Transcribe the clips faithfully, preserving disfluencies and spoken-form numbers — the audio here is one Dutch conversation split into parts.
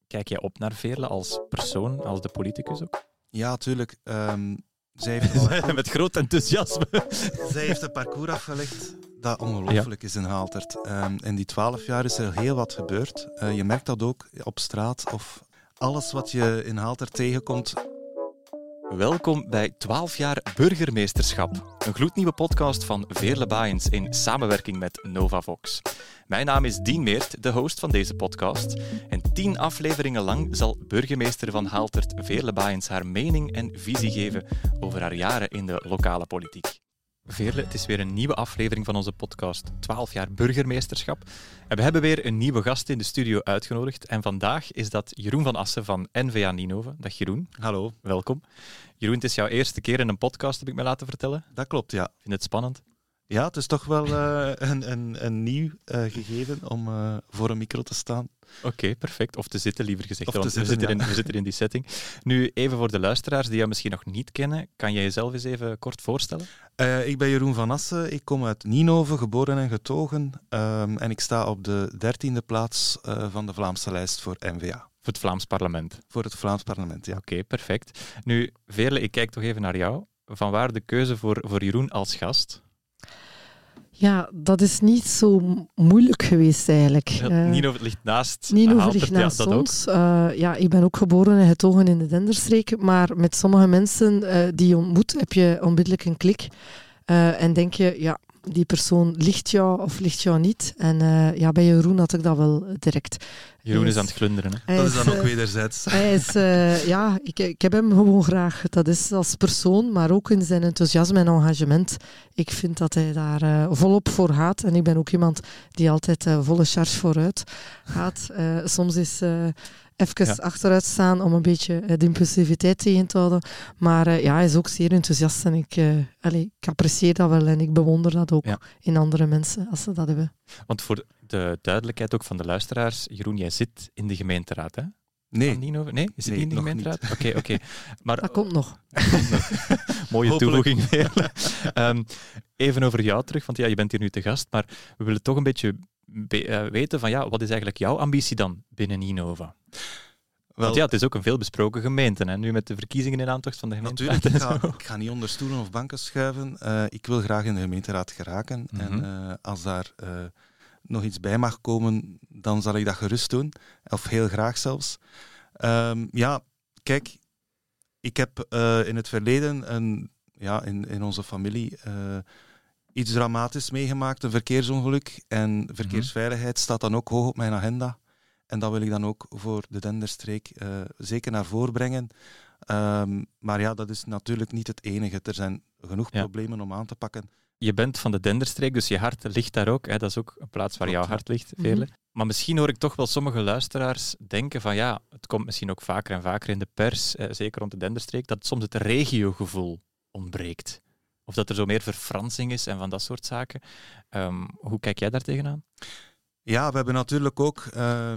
Kijk jij op naar Veerle als persoon, als de politicus ook? Ja, tuurlijk. Um, zij heeft Met groot enthousiasme. Zij heeft een parcours afgelegd dat ongelooflijk ja. is in Haaltert. Um, in die twaalf jaar is er heel wat gebeurd. Uh, je merkt dat ook op straat of alles wat je in Haaltert tegenkomt. Welkom bij twaalf jaar burgemeesterschap. Een gloednieuwe podcast van Veerle Baaiens in samenwerking met Novavox. Mijn naam is Dien Meert, de host van deze podcast. En tien afleveringen lang zal burgemeester van Haaltert Veerle Baaiens haar mening en visie geven over haar jaren in de lokale politiek. Veerle, het is weer een nieuwe aflevering van onze podcast twaalf jaar burgemeesterschap. En we hebben weer een nieuwe gast in de studio uitgenodigd. En vandaag is dat Jeroen van Assen van N V A Ninove. Dag Jeroen. Hallo. Welkom. Jeroen, het is jouw eerste keer in een podcast, heb ik me laten vertellen. Dat klopt, ja. Vind je het spannend? Ja, het is toch wel uh, een, een, een nieuw uh, gegeven om uh, voor een micro te staan. Oké, okay, perfect. Of te zitten, liever gezegd. Of te want zitten, we, zitten ja. in, we zitten in die setting. Nu, even voor de luisteraars die jou misschien nog niet kennen, kan jij jezelf eens even kort voorstellen? Uh, ik ben Jeroen van Assen. Ik kom uit Ninove, geboren en getogen. Um, en ik sta op de dertiende plaats uh, van de Vlaamse lijst voor N V A. Voor het Vlaams parlement? Voor het Vlaams parlement, ja. Oké, okay, perfect. Nu, Veerle, ik kijk toch even naar jou. Vanwaar de keuze voor, voor Jeroen als gast? Ja, dat is niet zo moeilijk geweest eigenlijk. Ja, uh, Ninove ligt naast Ninove ligt naast ja, ons. Uh, ja, ik ben ook geboren en getogen in de Denderstreek, maar met sommige mensen uh, die je ontmoet, heb je onmiddellijk een klik. Uh, en denk je, ja, die persoon ligt jou of ligt jou niet. En uh, ja, bij Jeroen had ik dat wel direct. Jeroen is, is aan het glunderen. Hè? Dat is dan ook wederzijds. Hij is, uh, ja, ik, ik heb hem gewoon graag. Dat is als persoon, maar ook in zijn enthousiasme en engagement. Ik vind dat hij daar uh, volop voor gaat. En ik ben ook iemand die altijd uh, volle charge vooruit gaat. Uh, soms is uh, even ja. achteruit staan om een beetje uh, de impulsiviteit tegen te houden. Maar uh, ja, hij is ook zeer enthousiast. En ik, uh, allez, ik apprecieer dat wel en ik bewonder dat ook ja. in andere mensen, als ze dat hebben. Want voor de duidelijkheid ook van de luisteraars, Jeroen, jij zit in de gemeenteraad, hè? Nee. Nee, is het nee, niet in de gemeenteraad? Oké, oké. Okay, okay. Dat komt nog. Mooie toevoeging weer. um, even over jou terug, want ja, je bent hier nu te gast, maar we willen toch een beetje be- uh, weten van ja, wat is eigenlijk jouw ambitie dan binnen Ninove? Wel, want ja, het is ook een veelbesproken gemeente, hè? Nu met de verkiezingen in aantocht van de gemeenteraad. Natuurlijk, ik ga, ik ga niet onder stoelen of banken schuiven. Uh, ik wil graag in de gemeenteraad geraken. Mm-hmm. En uh, als daar uh, nog iets bij mag komen, dan zal ik dat gerust doen. Of heel graag zelfs. Um, ja, kijk, ik heb uh, in het verleden een, ja, in, in onze familie uh, iets dramatisch meegemaakt, een verkeersongeluk. En verkeersveiligheid mm-hmm. staat dan ook hoog op mijn agenda. En dat wil ik dan ook voor de Denderstreek uh, zeker naar voren brengen. Um, maar ja, dat is natuurlijk niet het enige. Er zijn genoeg ja. problemen om aan te pakken. Je bent van de Denderstreek, dus je hart ligt daar ook. Hè? Dat is ook een plaats waar jouw hart ligt, Veerle. Mm-hmm. Maar misschien hoor ik toch wel sommige luisteraars denken van ja, het komt misschien ook vaker en vaker in de pers, eh, zeker rond de Denderstreek, dat soms het regiogevoel ontbreekt. Of dat er zo meer verfransing is en van dat soort zaken. Um, hoe kijk jij daar tegenaan? Ja, we hebben natuurlijk ook uh,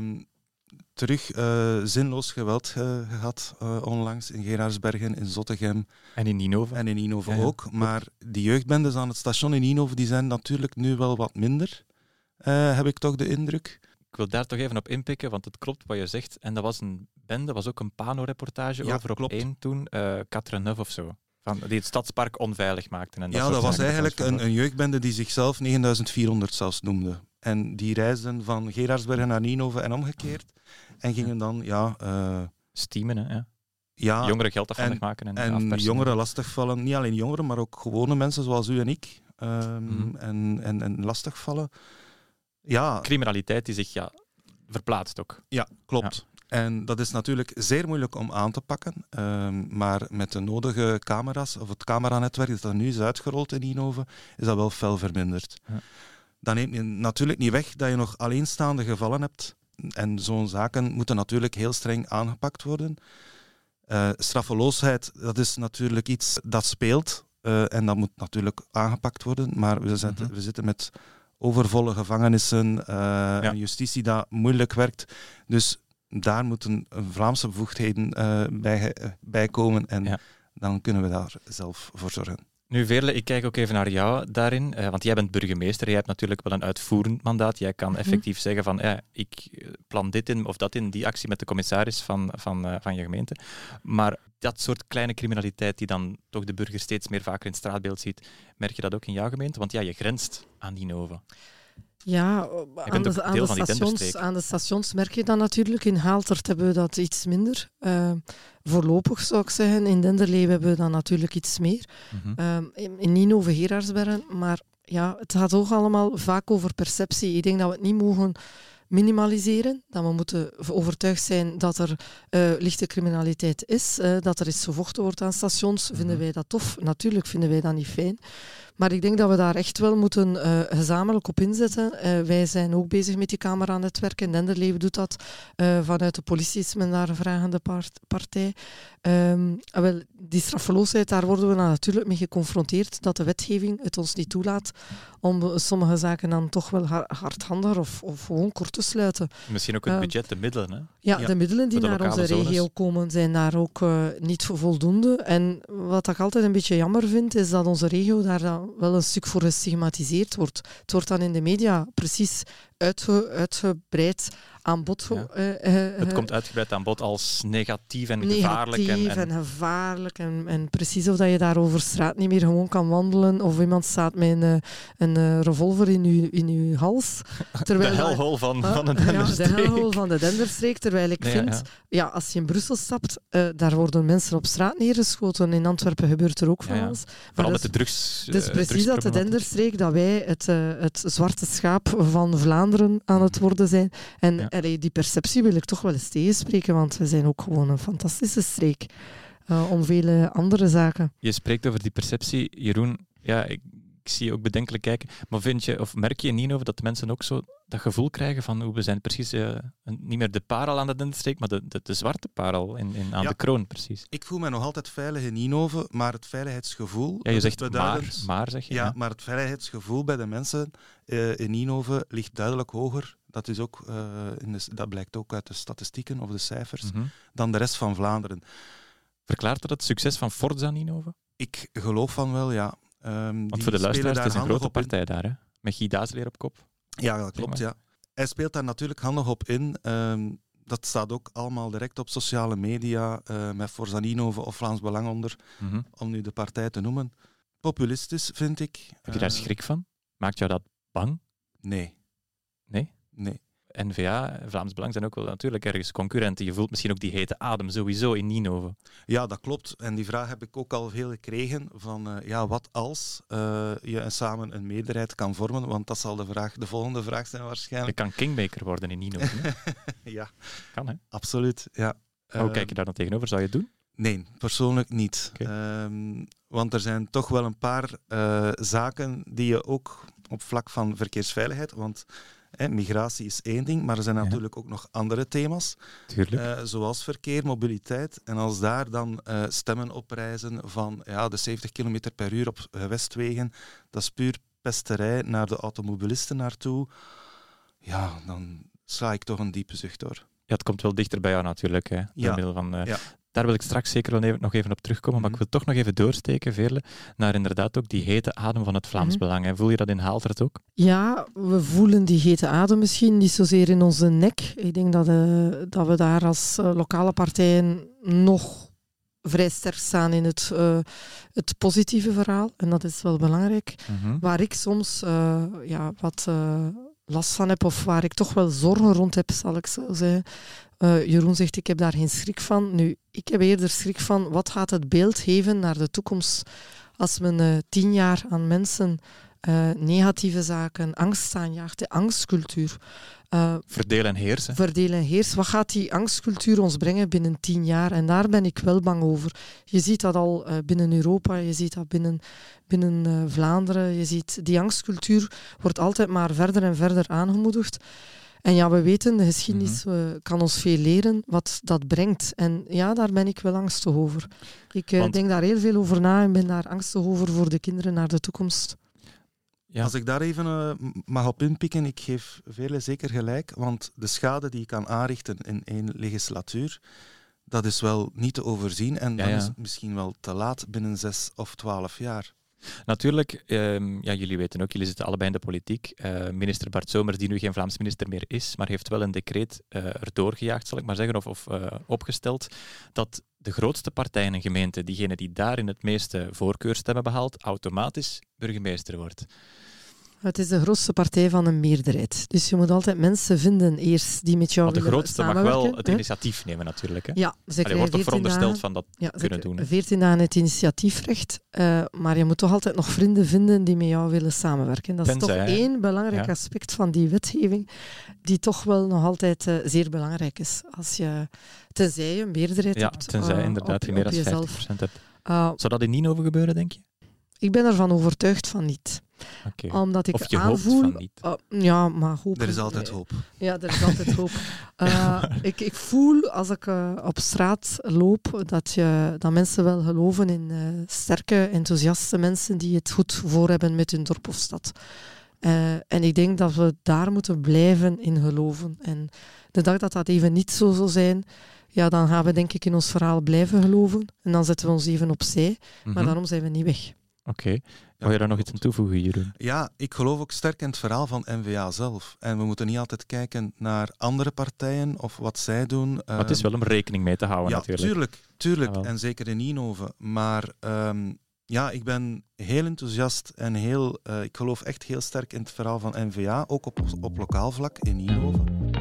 terug uh, zinloos geweld uh, gehad uh, onlangs in Geraardsbergen, in Zottegem. En in Ninove. En in Ninove ja, ja. ook. Maar die jeugdbendes aan het station in Ninove die zijn natuurlijk nu wel wat minder, uh, heb ik toch de indruk. Ik wil daar toch even op inpikken, want het klopt wat je zegt. En dat was een bende, was ook een Pano-reportage ja, over op klopt. één toen, uh, Quatre Neuf of zo. Van, die het stadspark onveilig maakten. En dat ja, dat was zaken. eigenlijk een, een jeugdbende die zichzelf negenduizend vierhonderd zelfs noemde. En die reisden van Geraardsbergen naar Ninove en omgekeerd. En gingen dan, ja... Uh, Steamen, hè? Ja. ja jongeren geld afhandig maken en, en afpersen. jongeren lastigvallen. Niet alleen jongeren, maar ook gewone mensen zoals u en ik. Um, mm. en, en, en lastigvallen. Ja. Criminaliteit die zich ja, verplaatst ook. Ja, klopt. Ja. En dat is natuurlijk zeer moeilijk om aan te pakken. Um, maar met de nodige camera's, of het cameranetwerk dat er nu is uitgerold in Ninove, is dat wel fel verminderd. Ja. Dat neemt je natuurlijk niet weg dat je nog alleenstaande gevallen hebt. En zo'n zaken moeten natuurlijk heel streng aangepakt worden. Uh, straffeloosheid, dat is natuurlijk iets dat speelt. Uh, en dat moet natuurlijk aangepakt worden. Maar we, zetten, mm-hmm. we zitten met overvolle gevangenissen, uh, ja. een justitie dat moeilijk werkt. Dus daar moeten Vlaamse bevoegdheden uh, bij, uh, bij komen. En ja. dan kunnen we daar zelf voor zorgen. Nu, Veerle, ik kijk ook even naar jou daarin, uh, want jij bent burgemeester. Jij hebt natuurlijk wel een uitvoerend mandaat. Jij kan effectief mm-hmm. zeggen van, ja, ik plan dit in of dat in, die actie met de commissaris van, van, uh, van je gemeente. Maar dat soort kleine criminaliteit die dan toch de burger steeds meer vaker in het straatbeeld ziet, merk je dat ook in jouw gemeente? Want ja, je grenst aan Ninove. Ja, aan de, aan, de stations, aan de stations merk je dat natuurlijk. In Haaltert hebben we dat iets minder. Uh, voorlopig zou ik zeggen. In Denderleeuw hebben we dat natuurlijk iets meer. Mm-hmm. Uh, in, in Ninove, Gerardsbergen. Maar ja, het gaat ook allemaal vaak over perceptie. Ik denk dat we het niet mogen minimaliseren. Dat we moeten overtuigd zijn dat er uh, lichte criminaliteit is. Uh, dat er eens gevochten wordt aan stations. Mm-hmm. Vinden wij dat tof? Natuurlijk vinden wij dat niet fijn. Maar ik denk dat we daar echt wel moeten uh, gezamenlijk op inzetten. Uh, wij zijn ook bezig met die camera-netwerken. Denderleeuw doet dat. Uh, vanuit de politie is men daar een vragende part- partij. Um, wel, die straffeloosheid, daar worden we natuurlijk mee geconfronteerd dat de wetgeving het ons niet toelaat om sommige zaken dan toch wel hardhandiger of, of gewoon kort te sluiten. Misschien ook het budget, de middelen. Hè? Ja, ja, de middelen die de naar onze zones. regio komen zijn daar ook uh, niet voldoende. En wat ik altijd een beetje jammer vind, is dat onze regio daar dan wel een stuk voor gestigmatiseerd wordt. Het wordt dan in de media precies uitge, uitgebreid aan bod. Ja. Uh, uh, het komt uitgebreid aan bod als negatief en negatief gevaarlijk. Negatief en, en... en gevaarlijk. En, en precies of dat je daar over straat niet meer gewoon kan wandelen. Of iemand staat met een, een, een revolver in je, in uw hals. Terwijl de helhol van, uh, van de Denderstreek. Ja, de helhol van de Denderstreek. Terwijl ik nee, vind, ja. ja, als je in Brussel stapt, uh, daar worden mensen op straat neergeschoten. In Antwerpen gebeurt er ook van ja, ja. alles. Vooral met de drugs. Het is uh, precies dat de Denderstreek, dat wij het, uh, het zwarte schaap van Vlaanderen aan het worden zijn. En ja. allee, die perceptie wil ik toch wel eens tegenspreken, want we zijn ook gewoon een fantastische streek uh, om vele andere zaken. Je spreekt over die perceptie, Jeroen. Ja, ik, ik zie je ook bedenkelijk kijken. Maar vind je, of merk je in Ninove dat de mensen ook zo dat gevoel krijgen van hoe we zijn precies uh, niet meer de parel aan de Denderstreek, maar de, de, de zwarte parel in, in, aan ja. de kroon, precies. Ik voel mij nog altijd veilig in Ninove, maar het veiligheidsgevoel... Ja, je zegt maar, maar, zeg je. Ja, ja, maar het veiligheidsgevoel bij de mensen uh, in Ninove ligt duidelijk hoger. Dat, is ook, uh, in de, dat blijkt ook uit de statistieken of de cijfers, mm-hmm. dan de rest van Vlaanderen. Verklaart dat het succes van Forza Ninove? Ik geloof van wel, ja. Um, Want voor de luisteraars, het is een grote partij in. daar, hè? Met Guy Dazeleer op kop. Ja, dat klopt, ja. Hij speelt daar natuurlijk handig op in. Um, dat staat ook allemaal direct op sociale media, uh, met Forza Ninove of Vlaams Belang onder, mm-hmm. om nu de partij te noemen. Populistisch, vind ik. Heb je daar schrik van? Maakt jou dat bang? Nee. Nee? Nee. N V A, Vlaams Belang zijn ook wel natuurlijk ergens concurrenten. Je voelt misschien ook die hete adem sowieso in Ninove. Ja, dat klopt. En die vraag heb ik ook al veel gekregen van uh, ja, wat als uh, je samen een meerderheid kan vormen? Want dat zal de, vraag, de volgende vraag zijn waarschijnlijk. Je kan kingmaker worden in Ninove. Ja. Kan, hè? Absoluut, ja. Uh, Hoe kijk je daar dan tegenover? Zou je het doen? Nee, persoonlijk niet. Okay. Um, want er zijn toch wel een paar uh, zaken die je ook op vlak van verkeersveiligheid... want Hè, migratie is één ding, maar er zijn natuurlijk ja. ook nog andere thema's. Uh, zoals verkeer, mobiliteit. En als daar dan uh, stemmen oprijzen van ja, de zeventig kilometer per uur op gewestwegen, dat is puur pesterij naar de automobilisten naartoe. Ja, dan sla ik toch een diepe zucht door. Ja, het komt wel dichter bij jou natuurlijk. Hè, door ja. middel van... Uh, ja. Daar wil ik straks zeker wel even, nog even op terugkomen, mm-hmm. maar ik wil toch nog even doorsteken, Veerle, naar inderdaad ook die hete adem van het Vlaams mm-hmm. Belang. Hè. Voel je dat in Haaltert ook? Ja, we voelen die hete adem misschien niet zozeer in onze nek. Ik denk dat, uh, dat we daar als uh, lokale partijen nog vrij sterk staan in het, uh, het positieve verhaal. En dat is wel belangrijk. Mm-hmm. Waar ik soms uh, ja, wat uh, last van heb, of waar ik toch wel zorgen rond heb, zal ik zo zeggen. Uh, Jeroen zegt, ik heb daar geen schrik van. Nu, ik heb eerder schrik van, wat gaat het beeld geven naar de toekomst als men uh, tien jaar aan mensen uh, negatieve zaken, angst aanjaagt, de angstcultuur. Uh, verdelen en heersen. Verdelen en heersen. Wat gaat die angstcultuur ons brengen binnen tien jaar? En daar ben ik wel bang over. Je ziet dat al uh, binnen Europa, je ziet dat binnen, binnen uh, Vlaanderen. Je ziet, die angstcultuur wordt altijd maar verder en verder aangemoedigd. En ja, we weten, de geschiedenis mm-hmm. uh, kan ons veel leren wat dat brengt. En ja, daar ben ik wel angstig over. Ik uh, Want... denk daar heel veel over na en ben daar angstig over voor de kinderen naar de toekomst. Ja. Als ik daar even uh, mag op inpikken, ik geef Veerle zeker gelijk, want de schade die je kan aanrichten in één legislatuur, dat is wel niet te overzien en ja, dan ja. is het misschien wel te laat binnen zes of twaalf jaar. Natuurlijk, um, ja, jullie weten ook, jullie zitten allebei in de politiek. Uh, minister Bart Somers, die nu geen Vlaams minister meer is, maar heeft wel een decreet uh, erdoor gejaagd, zal ik maar zeggen, of, of uh, opgesteld, dat de grootste partij in een gemeente, diegene die daarin het meeste voorkeurstemmen behaalt, automatisch burgemeester wordt. Het is de grootste partij van een meerderheid. Dus je moet altijd mensen vinden eerst die met jou maar de willen grootste mag wel het hè? initiatief nemen natuurlijk. Hè? Ja, ze Allee, wordt toch verondersteld dagen, van dat ja, kunnen doen. Hè? veertien dagen het initiatiefrecht. Uh, maar je moet toch altijd nog vrienden vinden die met jou willen samenwerken. Dat Tenzij, is toch hè? één belangrijk ja. aspect van die wetgeving die toch wel nog altijd uh, zeer belangrijk is. Als je, tenzij je een meerderheid ja, hebt. Tenzij uh, inderdaad op, je meer op dan jezelf. vijftig procent hebt. Uh, Zou dat in Ninove gebeuren, denk je? Ik ben ervan overtuigd van niet. Okay. Omdat ik of je aanvoel, hoopt van niet. Uh, ja, maar hoop. Er is altijd hoop. Ja, er is altijd hoop. Uh, ik, ik voel als ik uh, op straat loop dat, je, dat mensen wel geloven in uh, sterke, enthousiaste mensen die het goed voor hebben met hun dorp of stad. Uh, en ik denk dat we daar moeten blijven in geloven. En de dag dat dat even niet zo zou zijn, ja, dan gaan we denk ik in ons verhaal blijven geloven. En dan zetten we ons even opzij. Mm-hmm. Maar daarom zijn we niet weg. Oké. Okay. Wil je daar nog iets aan toevoegen, Jeroen? Ja, ik geloof ook sterk in het verhaal van N V A zelf. En we moeten niet altijd kijken naar andere partijen of wat zij doen. Maar het is wel om rekening mee te houden, ja, natuurlijk. Tuurlijk, tuurlijk. Ja, en zeker in Ninove. Maar um, ja, ik ben heel enthousiast en heel, uh, ik geloof echt heel sterk in het verhaal van N V A, ook op, op lokaal vlak in Ninove.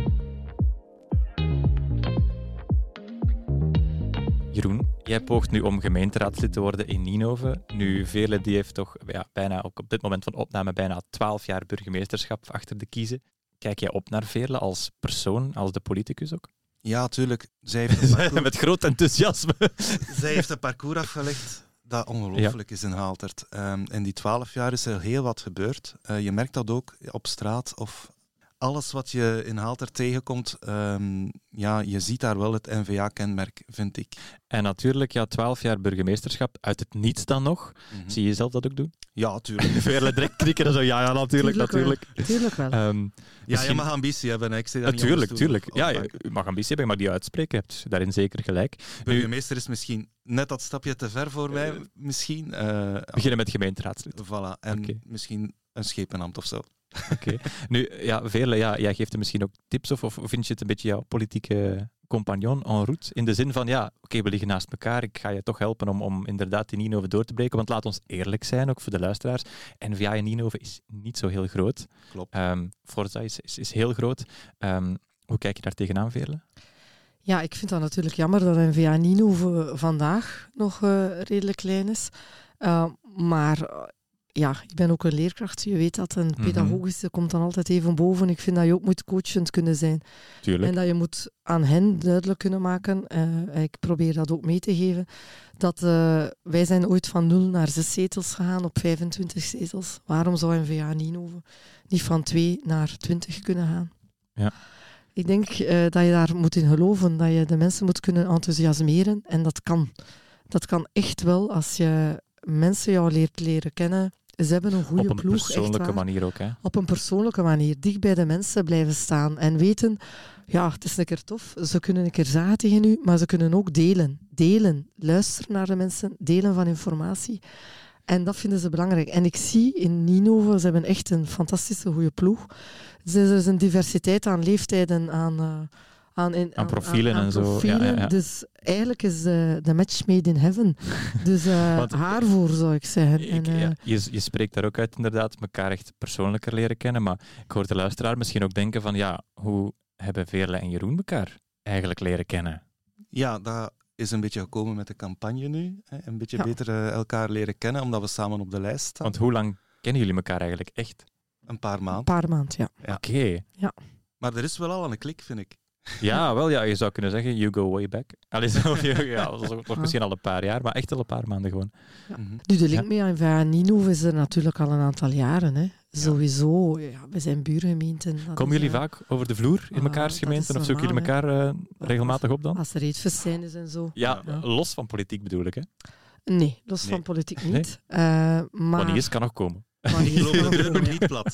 Jeroen, jij poogt nu om gemeenteraadslid te worden in Ninove. Nu, Veerle die heeft toch ja, bijna, ook op dit moment van opname, bijna twaalf jaar burgemeesterschap achter de kiezen. Kijk jij op naar Veerle als persoon, als de politicus ook? Ja, tuurlijk. Zij heeft een parcours... Met groot enthousiasme. Zij heeft een parcours afgelegd dat ongelooflijk ja. is in Haaltert. Um, in die twaalf jaar is er heel wat gebeurd. Uh, je merkt dat ook op straat of... Alles wat je in Haaltert tegenkomt, um, ja, je ziet daar wel het N V A-kenmerk, vind ik. En natuurlijk, ja, twaalf jaar burgemeesterschap, uit het niets dan nog. Mm-hmm. Zie je jezelf dat ook doen? Ja, tuurlijk. Veerle direct knikken en zo, ja, ja, natuurlijk, tuurlijk natuurlijk. Wel. Tuurlijk wel. Um, ja, misschien... je mag ambitie hebben, ik zeg dat niet tuurlijk, tuurlijk. Ja, je mag ambitie hebben, maar die uitspreken, je hebt daarin zeker gelijk. Burgemeester is misschien net dat stapje te ver voor mij, uh, misschien. Uh, beginnen met gemeenteraadslid. Voilà, en okay. misschien een schepenambt of zo. Oké. Okay. Nu, ja, Veerle, ja, jij geeft hem misschien ook tips of, of vind je het een beetje jouw politieke compagnon en route? In de zin van, ja, oké, okay, we liggen naast elkaar, ik ga je toch helpen om, om inderdaad die Ninove door te breken, want laat ons eerlijk zijn, ook voor de luisteraars, N V A in Ninove is niet zo heel groot. Klopt. Um, Forza is, is, is heel groot. Um, hoe kijk je daar tegenaan, Veerle? Ja, ik vind dat natuurlijk jammer dat N V A in Ninove vandaag nog uh, redelijk klein is. Uh, maar... Uh, Ja, ik ben ook een leerkracht. Je weet dat een pedagogische mm-hmm. komt dan altijd even boven. Ik vind dat je ook moet coachend kunnen zijn. Tuurlijk. En dat je moet aan hen duidelijk kunnen maken, uh, ik probeer dat ook mee te geven, dat uh, wij zijn ooit van nul naar zes zetels gegaan op vijfentwintig zetels. Waarom zou N V A Ninove niet van twee naar twintig kunnen gaan? Ja. Ik denk uh, dat je daar moet in geloven, dat je de mensen moet kunnen enthousiasmeren. En dat kan. Dat kan echt wel als je mensen jou leert leren kennen. Ze hebben een goede ploeg. Op een ploeg, persoonlijke manier ook, hè? Op een persoonlijke manier. Dicht bij de mensen blijven staan. En weten, ja, het is een keer tof. Ze kunnen een keer zagen tegen u, maar ze kunnen ook delen. Delen. Luisteren naar de mensen. Delen van informatie. En dat vinden ze belangrijk. En ik zie in Ninove, ze hebben echt een fantastische goede ploeg. Er is een diversiteit aan leeftijden, aan... Uh, Aan, in, aan profielen aan, aan en zo. Profielen. Ja, ja, ja. Dus eigenlijk is de uh, match made in heaven. Dus uh, Want, haar voor, zou ik zeggen. Ik, en, uh, ja, je, je spreekt daar ook uit, inderdaad, elkaar echt persoonlijker leren kennen. Maar ik hoor de luisteraar misschien ook denken van, ja, hoe hebben Veerle en Jeroen elkaar eigenlijk leren kennen? Ja, dat is een beetje gekomen met de campagne nu. Hè. Een beetje ja. beter uh, elkaar leren kennen, omdat we samen op de lijst staan. Want hoe lang kennen jullie elkaar eigenlijk echt? Een paar maanden. Een paar maanden, ja. ja. Oké. Okay. Ja. Maar er is wel al een klik, vind ik. Ja, wel, ja, je zou kunnen zeggen, you go way back. Allee, zo, ja, dat was nog misschien al een paar jaar, maar echt al een paar maanden gewoon. Ja. Mm-hmm. Nu, de link ja. met N V A Ninove is er natuurlijk al een aantal jaren. Hè. Sowieso, ja, we zijn buurgemeenten. Komen jullie uh, vaak over de vloer in mekaars uh, gemeenten of zoeken jullie elkaar uh, regelmatig op dan? Als er eetfestijn is en zo. Ja, ja, los van politiek bedoel ik, hè? Nee, los nee. van politiek niet. Nee? Uh, maar... Wanneer is, kan nog komen. Maar ik loop de deur nog niet plat.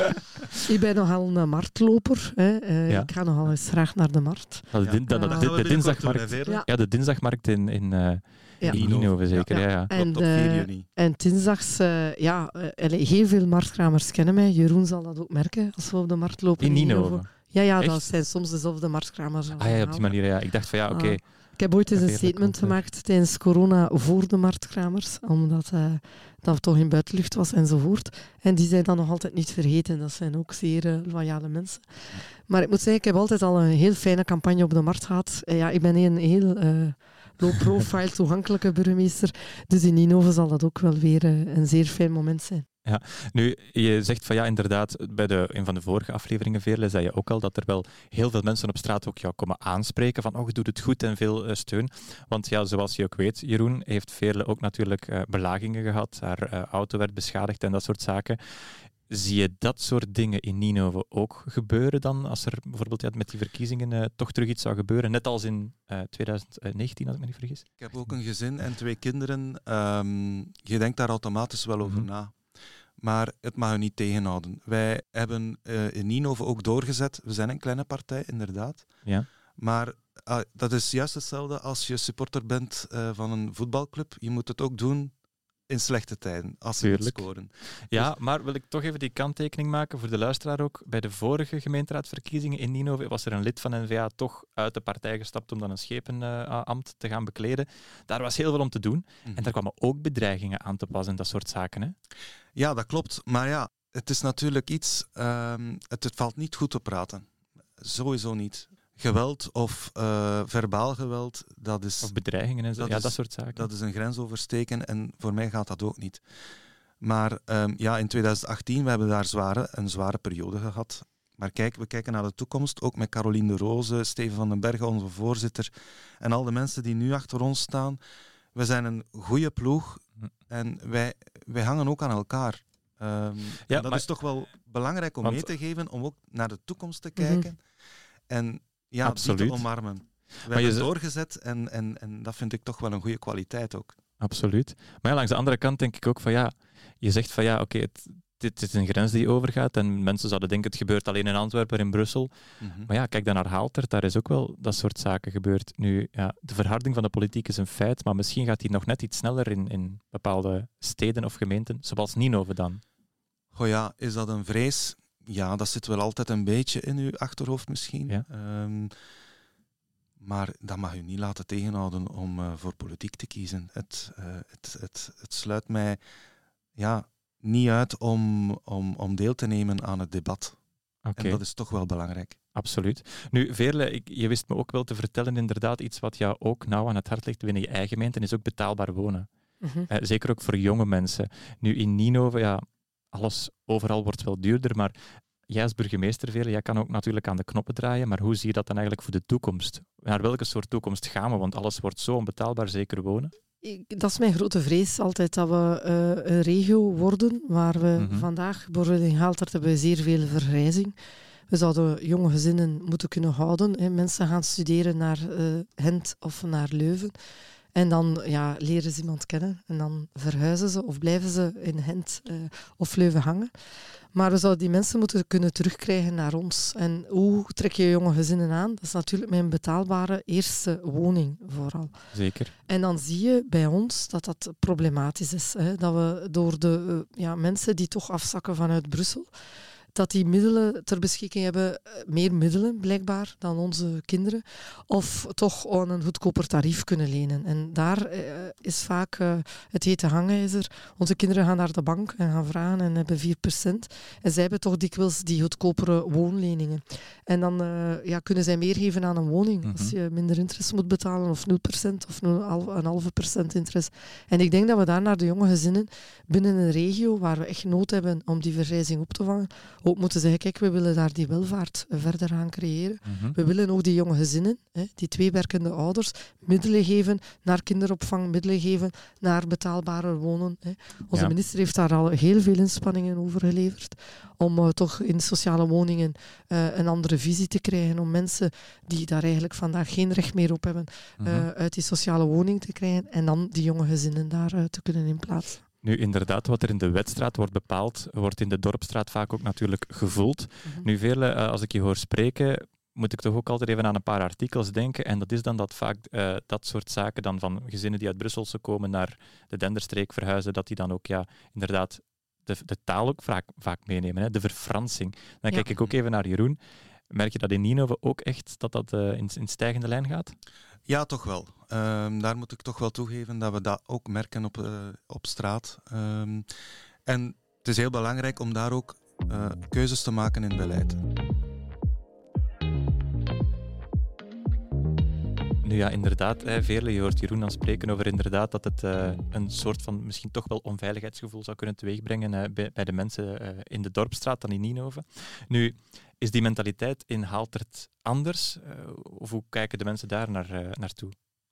Ik ben nogal een marktloper. Hè. Uh, ja. Ik ga nogal eens graag naar de markt. Nou, de, din- ja. de, de, de, de, dinsdagmarkt, ja. Ja, de dinsdagmarkt in, in, uh, Ja. In Ninove zeker, ja. ja. En, Klopt, op vier uh, juni. en dinsdags, uh, ja, uh, heel veel marktkramers kennen mij. Jeroen zal dat ook merken als we op de markt lopen. In Ninove? Ja, ja, Echt? dat zijn soms dezelfde marktkramers. Ah ja, op die manier, ja. Ik dacht van ja, oké. Okay. Uh, ik heb ooit eens een statement gemaakt tijdens corona voor de marktkramers, omdat uh, dat toch in buitenlucht was enzovoort. En die zijn dan nog altijd niet vergeten. Dat zijn ook zeer uh, loyale mensen. Maar ik moet zeggen, ik heb altijd al een heel fijne campagne op de markt gehad. Uh, ja, ik ben een heel uh, low-profile, toegankelijke burgemeester. Dus in Ninove zal dat ook wel weer uh, een zeer fijn moment zijn. Ja, nu, je zegt van ja, inderdaad, bij de, een van de vorige afleveringen, Veerle, zei je ook al dat er wel heel veel mensen op straat ook jou komen aanspreken van oh, je doet het goed en veel uh, steun. Want ja, zoals je ook weet, Jeroen, heeft Veerle ook natuurlijk uh, belagingen gehad, haar uh, auto werd beschadigd en dat soort zaken. Zie je dat soort dingen in Ninove ook gebeuren dan, als er bijvoorbeeld ja, met die verkiezingen uh, toch terug iets zou gebeuren, net als in uh, twintig negentien, als ik me niet vergis? Ik heb ook een gezin en twee kinderen. Um, je denkt daar automatisch wel over mm-hmm. na. Maar het mag je niet tegenhouden. Wij hebben uh, in Ninove ook doorgezet. We zijn een kleine partij, inderdaad. Ja. Maar uh, dat is juist hetzelfde als je supporter bent uh, van een voetbalclub. Je moet het ook doen in slechte tijden, als ze niet scoren. Ja, dus... maar wil ik toch even die kanttekening maken voor de luisteraar ook. Bij de vorige gemeenteraadsverkiezingen in Ninove was er een lid van N V A toch uit de partij gestapt om dan een schepenambt uh, te gaan bekleden. Daar was heel veel om te doen. Mm-hmm. En daar kwamen ook bedreigingen aan te pas en dat soort zaken. Hè? Ja, dat klopt. Maar ja, het is natuurlijk iets... Um, het, het valt niet goed te praten. Sowieso niet. Geweld of uh, verbaal geweld, dat is... Of bedreigingen en zo, dat ja, is, dat soort zaken. Dat is een grens oversteken en voor mij gaat dat ook niet. Maar um, ja, in twintig achttien, we hebben daar zware, een zware periode gehad. Maar kijk, we kijken naar de toekomst, ook met Caroline de Roze, Steven van den Bergen, onze voorzitter, en al de mensen die nu achter ons staan. We zijn een goede ploeg en wij, wij hangen ook aan elkaar. Um, ja, dat maar, is toch wel belangrijk om want, mee te geven, om ook naar de toekomst te kijken. Mm-hmm. En ja, absoluut. Die te omarmen. We maar hebben het doorgezet en, en, en dat vind ik toch wel een goede kwaliteit ook. Absoluut. Maar ja, langs de andere kant denk ik ook van ja, je zegt van ja, oké, okay, dit is een grens die overgaat en mensen zouden denken het gebeurt alleen in Antwerpen, in Brussel. Mm-hmm. Maar ja, kijk dan naar Haaltert, daar is ook wel dat soort zaken gebeurd. Nu, ja, de verharding van de politiek is een feit, maar misschien gaat die nog net iets sneller in, in bepaalde steden of gemeenten, zoals Ninove dan. Goh ja, is dat een vrees? Ja, dat zit wel altijd een beetje in uw achterhoofd misschien. Ja. Um, maar dat mag u niet laten tegenhouden om uh, voor politiek te kiezen. Het, uh, het, het, het sluit mij ja, niet uit om, om, om deel te nemen aan het debat. Okay. En dat is toch wel belangrijk. Absoluut. Nu, Veerle, ik, je wist me ook wel te vertellen, inderdaad, iets wat jou ook nauw aan het hart ligt binnen je eigen gemeente, is ook betaalbaar wonen. Mm-hmm. Uh, zeker ook voor jonge mensen. Nu, in Ninove, ja, alles overal wordt wel duurder, maar jij als burgemeester, Veerle, jij kan ook natuurlijk aan de knoppen draaien, maar hoe zie je dat dan eigenlijk voor de toekomst? Naar welke soort toekomst gaan we? Want alles wordt zo onbetaalbaar, zeker wonen. Ik, dat is mijn grote vrees altijd, dat we uh, een regio worden waar we mm-hmm. vandaag, bijvoorbeeld in Haaltert, hebben we zeer veel vergrijzing. We zouden jonge gezinnen moeten kunnen houden. Hè. Mensen gaan studeren naar uh, Gent of naar Leuven. En dan ja, leren ze iemand kennen en dan verhuizen ze of blijven ze in Gent uh, of Leuven hangen. Maar we zouden die mensen moeten kunnen terugkrijgen naar ons. En hoe trek je jonge gezinnen aan? Dat is natuurlijk met een betaalbare eerste woning vooral. Zeker. En dan zie je bij ons dat dat problematisch is. Hè? Dat we door de uh, ja, mensen die toch afzakken vanuit Brussel, dat die middelen ter beschikking hebben, meer middelen blijkbaar dan onze kinderen, of toch aan een goedkoper tarief kunnen lenen. En daar uh, is vaak uh, het hete hangijzer. Onze kinderen gaan naar de bank en gaan vragen en hebben vier procent. En zij hebben toch dikwijls die goedkopere woonleningen. En dan uh, ja, kunnen zij meer geven aan een woning. Mm-hmm. Als je minder interest moet betalen, of nul procent of een halve procent interest. En ik denk dat we daar naar de jonge gezinnen binnen een regio waar we echt nood hebben om die vergrijzing op te vangen, ook moeten zeggen, kijk, we willen daar die welvaart verder gaan creëren. Mm-hmm. We willen ook die jonge gezinnen, hè, die twee werkende ouders, middelen geven naar kinderopvang, middelen geven naar betaalbarer wonen. Hè. Onze ja. minister heeft daar al heel veel inspanningen over geleverd, om uh, toch in sociale woningen uh, een andere visie te krijgen, om mensen die daar eigenlijk vandaag geen recht meer op hebben, uh, mm-hmm. uit die sociale woning te krijgen en dan die jonge gezinnen daar uh, te kunnen inplaatsen. Nu, inderdaad, wat er in de Wetstraat wordt bepaald, wordt in de Dorpstraat vaak ook natuurlijk gevoeld. Mm-hmm. Nu, Veerle, als ik je hoor spreken, moet ik toch ook altijd even aan een paar artikels denken. En dat is dan dat vaak uh, dat soort zaken dan van gezinnen die uit Brusselse komen naar de Denderstreek verhuizen, dat die dan ook ja, inderdaad de, de taal ook vaak, vaak meenemen, hè? De verfransing. Dan ja. kijk ik ook even naar Jeroen. Merk je dat in Ninove ook echt dat dat uh, in, in stijgende lijn gaat? Ja, toch wel. Um, daar moet ik toch wel toegeven dat we dat ook merken op, uh, op straat. Um, en het is heel belangrijk om daar ook uh, keuzes te maken in beleid. Nu ja, inderdaad, hè, Veerle, je hoort Jeroen dan spreken over inderdaad dat het uh, een soort van misschien toch wel onveiligheidsgevoel zou kunnen teweegbrengen uh, bij, bij de mensen uh, in de Dorpsstraat dan in Ninove. Nu, is die mentaliteit in Haaltert anders? Uh, of hoe kijken de mensen daar naar, uh, naartoe?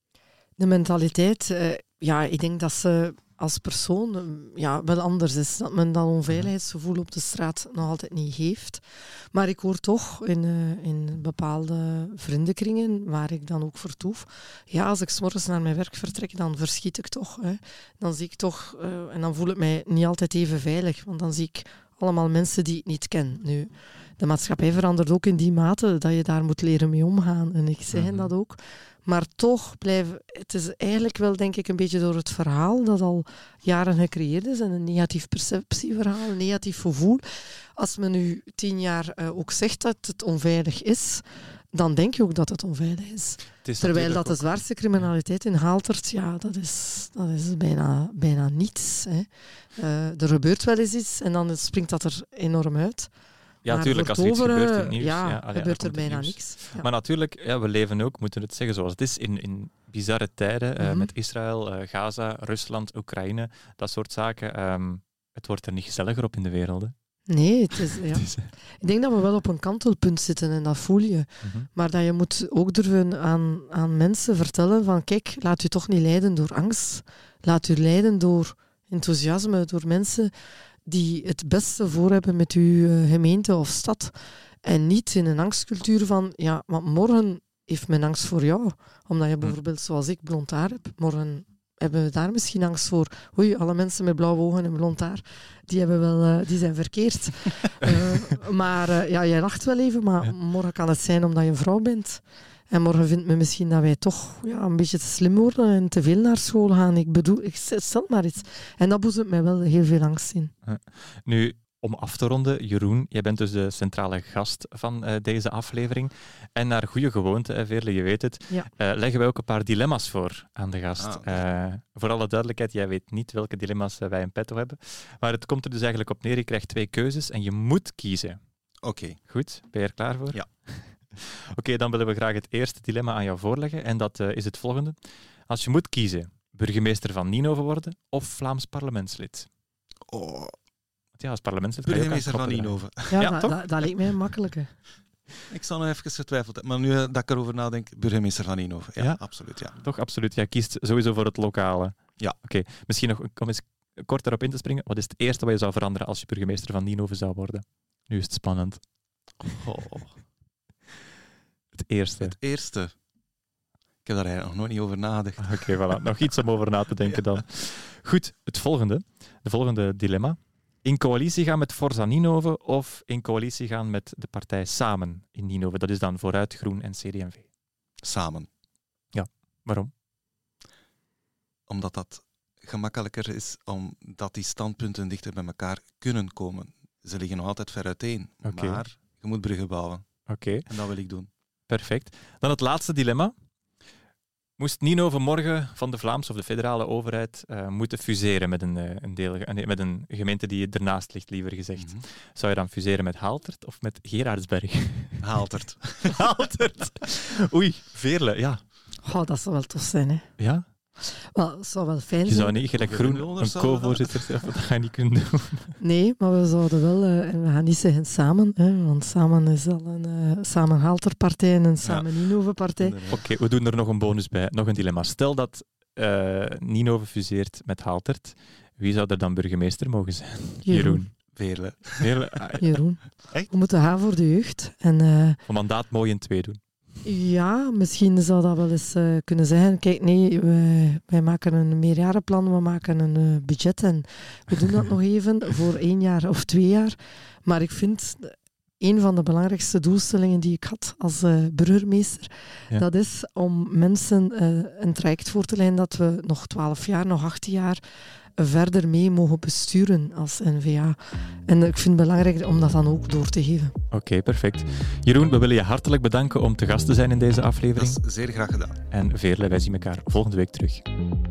De mentaliteit, uh, ja, ik denk dat ze als persoon uh, ja, wel anders is. Dat men dat onveiligheidsgevoel op de straat nog altijd niet heeft. Maar ik hoor toch in, uh, in bepaalde vriendenkringen, waar ik dan ook vertoef, ja, als ik 's morgens naar mijn werk vertrek, dan verschiet ik toch. Hè. Dan zie ik toch, uh, en dan voel ik mij niet altijd even veilig, want dan zie ik allemaal mensen die ik niet ken. Nu, de maatschappij verandert ook in die mate dat je daar moet leren mee omgaan. En ik zeg mm-hmm. dat ook. Maar toch blijven... Het is eigenlijk wel, denk ik, een beetje door het verhaal dat al jaren gecreëerd is en een negatief perceptieverhaal, een negatief gevoel. Als men nu tien jaar uh, ook zegt dat het onveilig is, dan denk je ook dat het onveilig is. Het is Terwijl dat de ook... zwaarste criminaliteit in Haaltert, ja, dat is, dat is bijna, bijna niets. Hè. Uh, er gebeurt wel eens iets en dan springt dat er enorm uit. Ja, natuurlijk, als er iets gebeurt in het nieuws. Ja, ja, allee, gebeurt er bijna niks. Ja. Maar natuurlijk, ja, we leven ook, moeten we het zeggen zoals het is, in, in bizarre tijden uh, mm-hmm. met Israël, uh, Gaza, Rusland, Oekraïne, dat soort zaken. Um, het wordt er niet gezelliger op in de wereld. Hè? Nee, het is, ja. Ik denk dat we wel op een kantelpunt zitten en dat voel je. Mm-hmm. Maar dat je moet ook durven aan, aan mensen vertellen van kijk, laat u toch niet leiden door angst. Laat u leiden door enthousiasme, door mensen die het beste voor hebben met uw gemeente of stad. En niet in een angstcultuur van, ja, want morgen heeft men angst voor jou. Omdat je bijvoorbeeld, zoals ik, blond haar heb. Morgen hebben we daar misschien angst voor. Oei, alle mensen met blauwe ogen en blond haar, die, hebben wel, uh, die zijn verkeerd. uh, maar uh, ja, jij lacht wel even, maar morgen kan het zijn omdat je een vrouw bent. En morgen vindt men misschien dat wij toch ja, een beetje te slim worden en te veel naar school gaan. Ik bedoel, ik stel maar iets. En dat boezemt mij wel heel veel angst in. Nu, om af te ronden, Jeroen, jij bent dus de centrale gast van uh, deze aflevering. En naar goede gewoonte, hè, Veerle, je weet het, ja. uh, leggen wij ook een paar dilemma's voor aan de gast. Ah, okay. uh, voor alle duidelijkheid, jij weet niet welke dilemma's uh, wij in petto hebben. Maar het komt er dus eigenlijk op neer, je krijgt twee keuzes en je moet kiezen. Oké. Okay. Goed, ben je er klaar voor? Ja. Oké, okay, dan willen we graag het eerste dilemma aan jou voorleggen. En dat uh, is het volgende. Als je moet kiezen, burgemeester van Ninove worden of Vlaams parlementslid? Oh. Ja, als parlementslid burgemeester van Ninove. Ja, ja dat, dat, dat leek mij makkelijker. Ik zal nog even getwijfeld hebben, maar nu dat ik erover nadenk, burgemeester van Ninove. Ja, ja? absoluut. Ja. Toch, absoluut. Jij kiest sowieso voor het lokale. Ja. Oké, okay. Misschien nog om eens kort daarop in te springen. Wat is het eerste wat je zou veranderen als je burgemeester van Ninove zou worden? Nu is het spannend. Oh. Het eerste. Het eerste. Ik heb daar eigenlijk nog nooit niet over nagedacht. Oké, okay, voilà. Nog iets om over na te denken dan. Goed, het volgende. De volgende dilemma. In coalitie gaan met Forza Ninove of in coalitie gaan met de partij Samen in Ninove. Dat is dan Vooruit, Groen en C D en V. Samen. Ja, waarom? Omdat dat gemakkelijker is, omdat die standpunten dichter bij elkaar kunnen komen. Ze liggen nog altijd ver uiteen, okay. maar je moet bruggen bouwen. Oké. Okay. En dat wil ik doen. Perfect. Dan het laatste dilemma. Moest Ninove morgen van de Vlaamse of de federale overheid uh, moeten fuseren met een, uh, een, deel, uh, met een gemeente die ernaast ligt, liever gezegd. Mm-hmm. Zou je dan fuseren met Haaltert of met Gerardsberg? Haaltert. Haaltert. Oei, Veerle, ja. Oh, dat zou wel tof zijn, hè? Ja? Wel, dat zou wel fijn zijn. Je zou niet gelijk Groen een co-voorzitter, dat ga je niet kunnen doen. Nee, maar we zouden wel, uh, en we gaan niet zeggen samen, hè, want samen is al een uh, Samen Haaltert-partij en een Samen ja. Ninove-partij. Oké, okay, we doen er nog een bonus bij, nog een dilemma. Stel dat uh, Ninove fuseert met Haaltert, wie zou er dan burgemeester mogen zijn? Jeroen. Jeroen. Veerle. Veerle. Jeroen. Echt? We moeten gaan voor de jeugd. En, uh, een mandaat mooi in twee doen. Ja, misschien zou dat wel eens uh, kunnen zeggen. Kijk, nee, wij, wij maken een meerjarenplan, we maken een uh, budget en we doen dat nog even voor één jaar of twee jaar. Maar ik vind, een van de belangrijkste doelstellingen die ik had als uh, burgemeester, ja. dat is om mensen uh, een traject voor te leiden dat we nog twaalf jaar, nog achttien jaar verder mee mogen besturen als N V A. En ik vind het belangrijk om dat dan ook door te geven. Oké, okay, perfect. Jeroen, we willen je hartelijk bedanken om te gast te zijn in deze aflevering. Dat is zeer graag gedaan. En Veerle, wij zien elkaar volgende week terug.